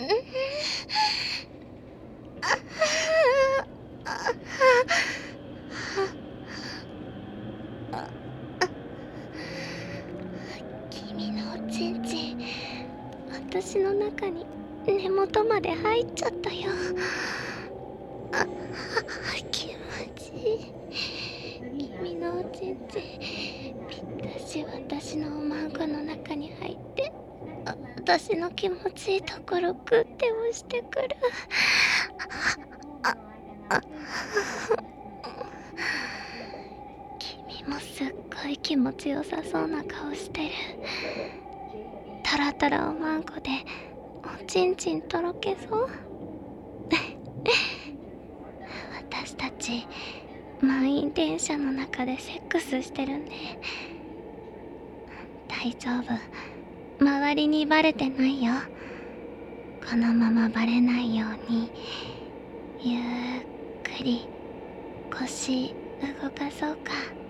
君のおちんちん、私の中に根元まで入っちゃったよ。気持ちいい。君のおちんちんぴったし私のおまんこの中に入って、私の気持ちいいところグッて押してくる。君もすっごい気持ちよさそうな顔してる。タラタラおまんこでおちんちんとろけそう。私たち満員電車の中でセックスしてるね。大丈夫、周りにバレてないよ。このままバレないようにゆっくり腰動かそうか。